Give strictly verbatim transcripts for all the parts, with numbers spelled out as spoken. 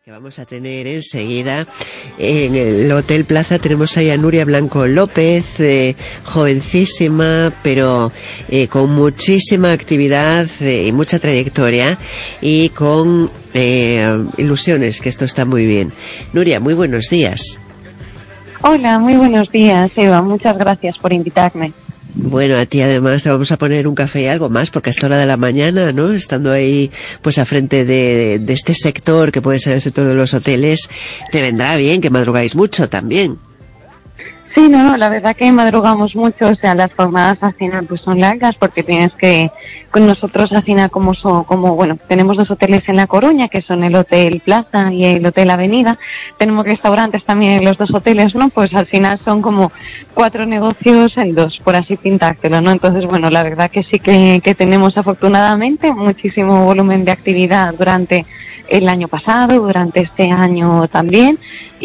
Que vamos a tener enseguida en el Hotel Plaza. Tenemos ahí a Nuria Blanco López, eh, jovencísima, pero eh, con muchísima actividad eh, y mucha trayectoria y con eh, ilusiones, que esto está muy bien. Nuria, muy buenos días. Hola, muy buenos días, Eva. Muchas gracias por invitarme. Bueno, a ti además te vamos a poner un café y algo más, porque a esta hora de la mañana, ¿no?, estando ahí pues a frente de, de este sector, que puede ser el sector de los hoteles, te vendrá bien que madrugáis mucho también. Sí, no, no, la verdad que madrugamos mucho, o sea, las jornadas al final pues son largas porque tienes que, con nosotros al final como son, como, bueno, tenemos dos hoteles en La Coruña, que son el Hotel Plaza y el Hotel Avenida, tenemos restaurantes también en los dos hoteles, ¿no? Pues al final son como cuatro negocios en dos, por así pintártelo, ¿no? Entonces, bueno, la verdad que sí que, que tenemos afortunadamente muchísimo volumen de actividad durante el año pasado, durante este año también,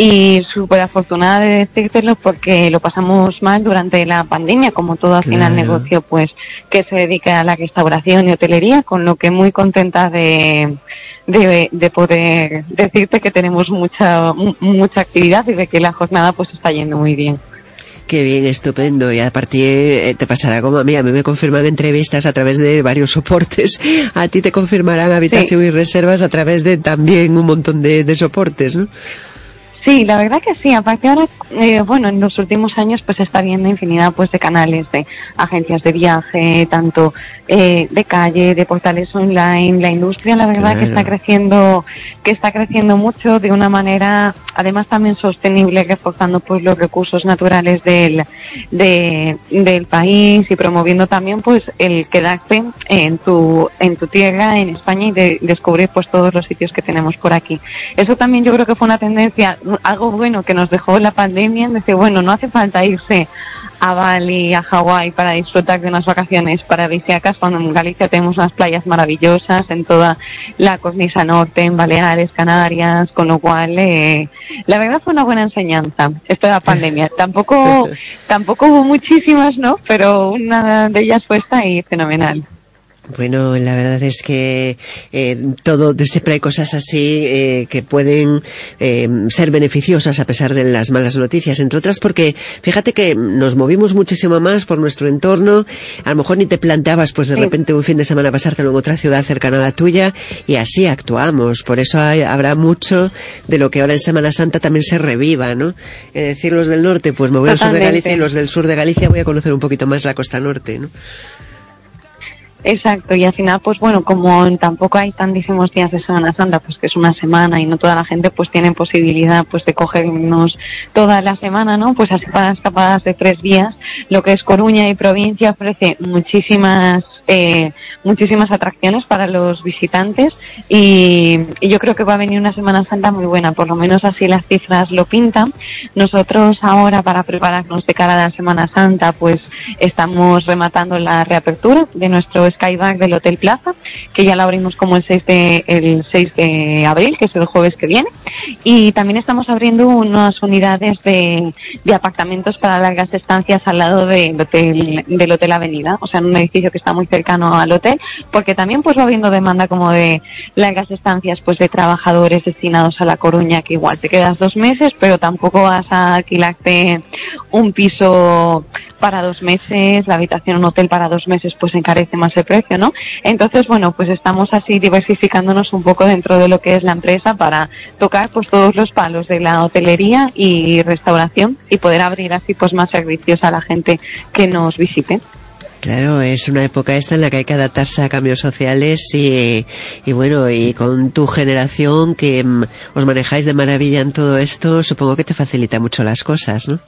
y súper afortunada de decírtelo porque lo pasamos mal durante la pandemia, como todo al final negocio pues que se dedica a la restauración y hotelería, con lo que muy contenta de de, de poder decirte que tenemos mucha mucha actividad y de que la jornada pues está yendo muy bien. Qué bien, estupendo. Y a partir eh, te pasará como a mí. A mí me confirman entrevistas a través de varios soportes. A ti te confirmarán habitación sí. y reservas a través de también un montón de, de soportes, ¿no? Sí, la verdad que sí. Aparte ahora, eh, bueno, en los últimos años pues se está viendo infinidad pues de canales, de agencias de viaje, tanto eh, de calle, de portales online. La industria, la verdad claro. que está creciendo, que está creciendo mucho de una manera, además también sostenible, reforzando pues los recursos naturales del, de, del país y promoviendo también pues el quedarte en tu, en tu tierra, en España, y de descubrir pues todos los sitios que tenemos por aquí. Eso también yo creo que fue una tendencia, algo bueno que nos dejó la pandemia, en decir, bueno, no hace falta irse a Bali, a Hawái para disfrutar de unas vacaciones paradisíacas, cuando en Galicia tenemos unas playas maravillosas en toda la cornisa norte, en Baleares, Canarias, con lo cual eh, la verdad fue una buena enseñanza esto de la pandemia. Tampoco tampoco hubo muchísimas, ¿no? Pero una de ellas fue esta y fenomenal. Bueno, la verdad es que eh, todo, siempre hay cosas así eh, que pueden eh, ser beneficiosas a pesar de las malas noticias, entre otras porque fíjate que nos movimos muchísimo más por nuestro entorno. A lo mejor ni te planteabas pues de sí. repente un fin de semana pasártelo en otra ciudad cercana a la tuya, y así actuamos. Por eso hay, habrá mucho de lo que ahora en Semana Santa también se reviva, ¿no? Es decir, los del norte pues me voy Totalmente. al sur de Galicia, y los del sur de Galicia voy a conocer un poquito más la costa norte, ¿no? Exacto, y al final, pues bueno, como tampoco hay tantísimos días de Semana Santa, pues que es una semana y no toda la gente pues tiene posibilidad pues de cogernos toda la semana, ¿no? Pues así para escapadas de tres días, lo que es Coruña y provincia ofrece muchísimas eh, muchísimas atracciones para los visitantes, y, y yo creo que va a venir una Semana Santa muy buena, por lo menos así las cifras lo pintan. Nosotros ahora, para prepararnos de cara a la Semana Santa, pues estamos rematando la reapertura de nuestro Skyback del Hotel Plaza, que ya lo abrimos como el seis de, el seis de abril, que es el jueves que viene, y también estamos abriendo unas unidades de, de apartamentos para largas estancias al lado del hotel, del Hotel Avenida, o sea, en un edificio que está muy cercano al hotel, porque también pues va habiendo demanda como de largas estancias pues de trabajadores destinados a La Coruña, que igual te quedas dos meses, pero tampoco vas a alquilarte un piso para dos meses, la habitación en un hotel para dos meses pues encarece más el precio, ¿no? Entonces, bueno, pues estamos así diversificándonos un poco dentro de lo que es la empresa para tocar pues todos los palos de la hotelería y restauración y poder abrir así pues más servicios a la gente que nos visite. Claro, es una época esta en la que hay que adaptarse a cambios sociales y, y bueno, y con tu generación que um, os manejáis de maravilla en todo esto, supongo que te facilita mucho las cosas, ¿no?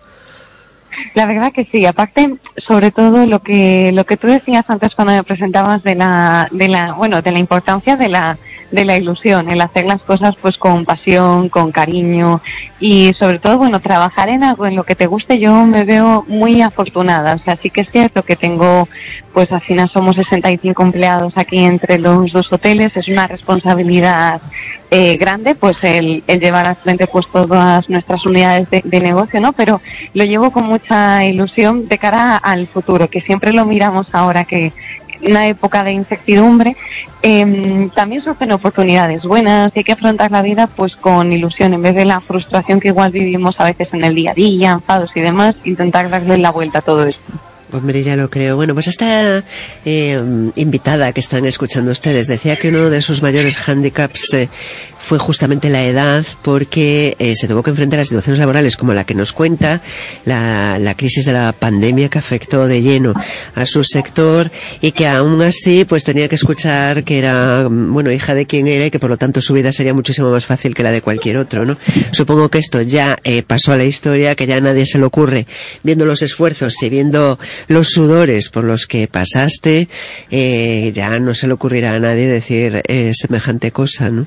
La verdad que sí, aparte, sobre todo lo que lo que tú decías antes cuando me presentabas de la de la bueno, de la importancia de la de la ilusión, el hacer las cosas pues con pasión, con cariño, y sobre todo, bueno, trabajar en algo en lo que te guste. Yo me veo muy afortunada, o sea, sí que es cierto que tengo, pues al final somos sesenta y cinco empleados aquí entre los dos hoteles, es una responsabilidad eh, grande, pues el, el llevar al frente pues todas nuestras unidades de, de negocio, ¿no? Pero lo llevo con mucha ilusión de cara al futuro, que siempre lo miramos ahora que una época de incertidumbre, eh, también surgen oportunidades buenas. Hay que afrontar la vida pues con ilusión, en vez de la frustración que igual vivimos a veces en el día a día, enfados y demás, intentar darle la vuelta a todo esto. Pues mire, ya lo creo. Bueno, pues esta eh, invitada que están escuchando ustedes decía que uno de sus mayores hándicaps eh, fue justamente la edad, porque eh, se tuvo que enfrentar a situaciones laborales como la que nos cuenta, la, la crisis de la pandemia que afectó de lleno a su sector, y que aún así pues tenía que escuchar que era, bueno, hija de quien era y que por lo tanto su vida sería muchísimo más fácil que la de cualquier otro, ¿no? Supongo que esto ya eh, pasó a la historia, que ya a nadie se le ocurre, viendo los esfuerzos y viendo los sudores por los que pasaste, eh, ya no se le ocurrirá a nadie decir eh, semejante cosa, ¿no?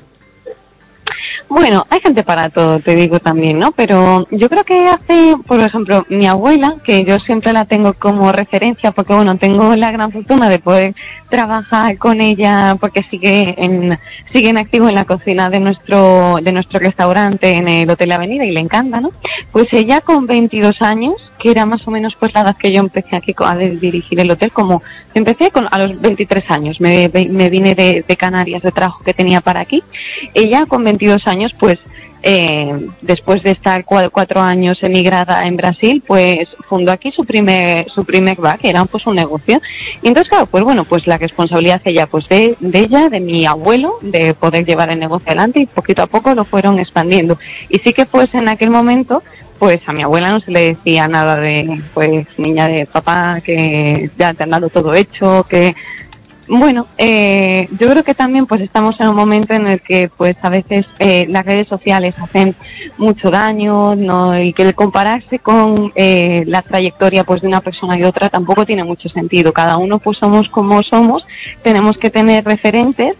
Bueno, hay gente para todo, te digo también, ¿no? Pero yo creo que hace, por ejemplo, mi abuela, que yo siempre la tengo como referencia, porque bueno, tengo la gran fortuna de poder trabajar con ella, porque sigue en, sigue en activo en la cocina de nuestro, de nuestro restaurante en el Hotel Avenida, y le encanta, ¿no? Pues ella con veintidós años, que era más o menos pues la edad que yo empecé aquí a dirigir el hotel, como empecé con, a los veintitrés años, me, me vine de, de Canarias, de trabajo que tenía para aquí. Ella con veintidós años, pues eh, después de estar cuatro, cuatro años emigrada en Brasil, pues fundó aquí su primer su primer bar, que era pues un negocio. Y entonces, claro, pues bueno, pues la responsabilidad ella, pues de, de ella, de mi abuelo, de poder llevar el negocio adelante, y poquito a poco lo fueron expandiendo. Y sí que pues en aquel momento, pues a mi abuela no se le decía nada de, pues, niña de papá, que ya te han dado todo hecho, que... Bueno, eh, yo creo que también pues estamos en un momento en el que pues a veces eh, las redes sociales hacen mucho daño, ¿no? Y que el compararse con eh, la trayectoria pues de una persona y otra tampoco tiene mucho sentido. Cada uno pues somos como somos, tenemos que tener referentes,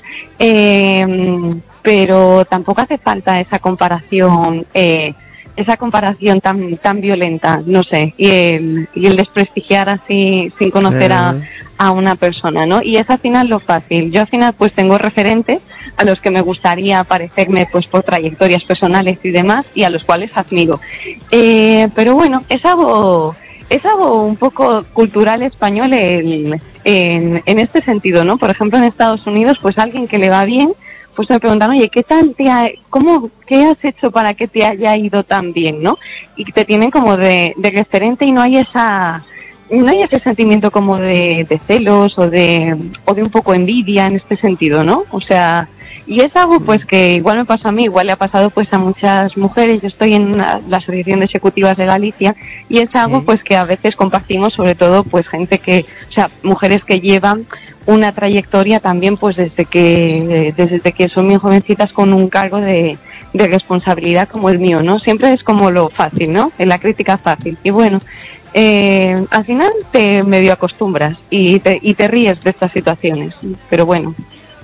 eh, pero tampoco hace falta esa comparación eh, esa comparación tan tan violenta, no sé, y el, y el desprestigiar así sin conocer a, a una persona, ¿no? Y es al final lo fácil. Yo al final pues tengo referentes a los que me gustaría parecerme pues por trayectorias personales y demás, y a los cuales admiro. Eh, pero bueno, es algo, es algo un poco cultural español el, en, en este sentido, ¿no? Por ejemplo, en Estados Unidos, pues alguien que le va bien, pues me preguntan, oye, ¿qué tal te ha, cómo, qué has hecho para que te haya ido tan bien, ¿no? Y te tienen como de, de referente, y no hay esa, no hay ese sentimiento como de, de celos o de, o de un poco envidia en este sentido, ¿no? O sea, y es algo pues que igual me pasa a mí, igual le ha pasado pues a muchas mujeres. Yo estoy en una, la Asociación de Ejecutivas de Galicia, y es algo sí. pues que a veces compartimos, sobre todo pues gente que, o sea, mujeres que llevan una trayectoria también pues desde que desde que son muy jovencitas con un cargo de, de responsabilidad como el mío, ¿no? Siempre es como lo fácil, ¿no? En la crítica fácil. Y bueno, eh, al final te medio acostumbras y te, y te ríes de estas situaciones, pero bueno.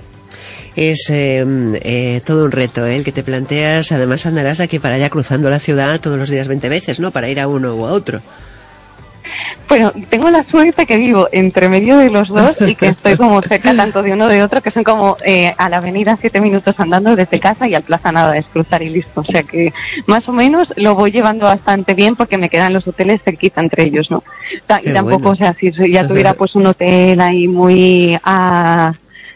Es eh, eh, todo un reto, ¿eh? El que te planteas. Además andarás de aquí para allá cruzando la ciudad todos los días veinte veces, ¿no? Para ir a uno u a otro. Bueno, tengo la suerte que vivo entre medio de los dos y que estoy como cerca tanto de uno de otro, que son como eh, a la avenida siete minutos andando desde casa, y al plaza nada, es cruzar y listo. O sea que más o menos lo voy llevando bastante bien, porque me quedan los hoteles cerquita entre ellos, ¿no? Ta- y tampoco, bueno. O sea, si ya tuviera pues un hotel ahí muy a...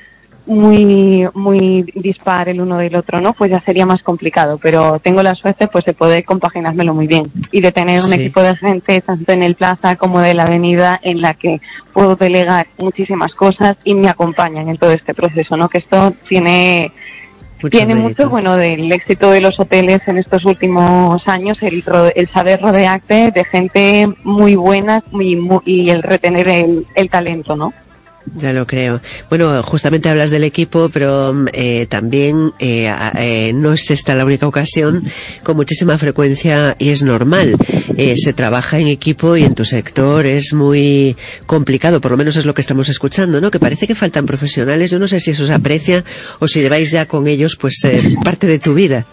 muy muy dispar el uno del otro, ¿no? Pues ya sería más complicado, pero tengo la suerte pues de poder compaginármelo muy bien y de tener un sí. equipo de gente tanto en el plaza como de la avenida, en la que puedo delegar muchísimas cosas y me acompañan en todo este proceso, ¿no? Que esto tiene mucho tiene mérito. Mucho, bueno, del éxito de los hoteles en estos últimos años, el, el saber rodearte de gente muy buena muy, muy, y el retener el, el talento, ¿no? Ya lo creo. Bueno, justamente hablas del equipo, pero eh, también eh, eh, no es esta la única ocasión. Con muchísima frecuencia, y es normal, eh, se trabaja en equipo, y en tu sector es muy complicado, por lo menos es lo que estamos escuchando, ¿no? Que parece que faltan profesionales. Yo no sé si eso se aprecia o si lleváis ya con ellos pues eh, parte de tu vida.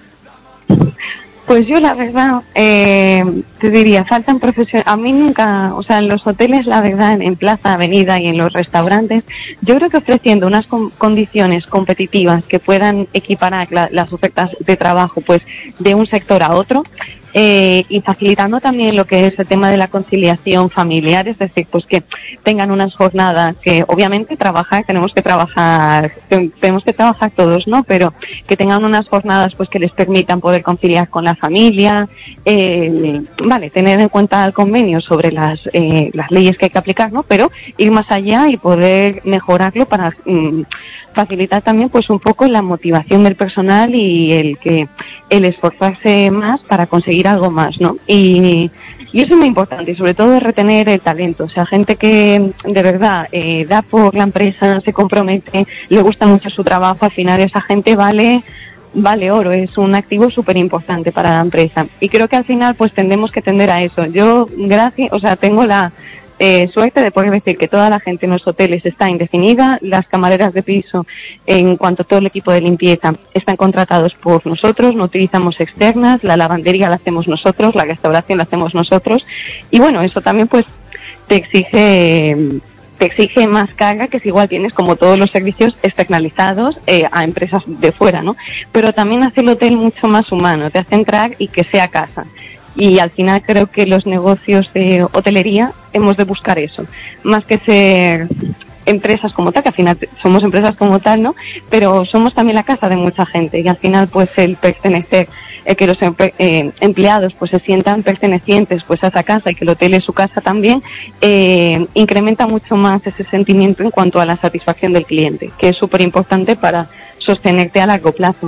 Pues yo la verdad, eh, te diría, faltan profesionales. A mí nunca, o sea, en los hoteles, la verdad, en Plaza Avenida y en los restaurantes, yo creo que ofreciendo unas con, condiciones competitivas que puedan equiparar la, las ofertas de trabajo, pues, de un sector a otro, eh, y facilitando también lo que es el tema de la conciliación familiar, es decir, pues que tengan unas jornadas que obviamente trabajar, tenemos que trabajar, tenemos que trabajar todos, ¿no? Pero que tengan unas jornadas pues que les permitan poder conciliar con la familia, eh, vale, tener en cuenta el convenio sobre las, eh, las leyes que hay que aplicar, ¿no? Pero ir más allá y poder mejorarlo para mm, facilitar también pues un poco la motivación del personal y el que el esforzarse más para conseguir algo más, ¿no? Y, y eso es muy importante, y sobre todo retener el talento, o sea, gente que de verdad eh, da por la empresa, se compromete, le gusta mucho su trabajo, al final esa gente vale vale oro, es un activo súper importante para la empresa. Y creo que al final pues tendemos que tender a eso. Yo, gracias, o sea, tengo la Eh, suerte de poder decir que toda la gente en los hoteles está indefinida, las camareras de piso, en cuanto a todo el equipo de limpieza, están contratados por nosotros, no utilizamos externas, la lavandería la hacemos nosotros, la restauración la hacemos nosotros, y bueno, eso también pues te exige te exige más carga que si igual tienes como todos los servicios externalizados eh, a empresas de fuera, ¿no? Pero también hace el hotel mucho más humano, te hace entrar y que sea casa. Y al final creo que los negocios de hotelería hemos de buscar eso, más que ser empresas como tal, que al final somos empresas como tal, ¿no? Pero somos también la casa de mucha gente y al final pues el pertenecer, eh, que los eh, empleados pues se sientan pertenecientes pues a esa casa y que el hotel es su casa también, eh, incrementa mucho más ese sentimiento en cuanto a la satisfacción del cliente, que es súper importante para sostenerte a largo plazo.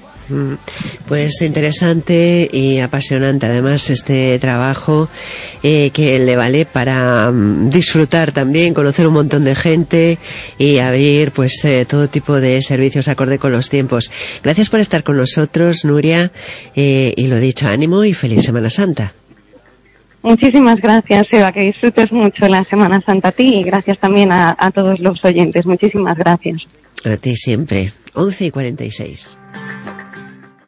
Pues interesante y apasionante además este trabajo eh, que le vale para um, disfrutar también, conocer un montón de gente y abrir pues eh, todo tipo de servicios acorde con los tiempos. Gracias por estar con nosotros, Nuria, eh, y lo dicho, ánimo y feliz Semana Santa. Muchísimas gracias, Eva, que disfrutes mucho la Semana Santa a ti y gracias también a, a todos los oyentes. Muchísimas gracias. A ti siempre. once y cuarenta y seis.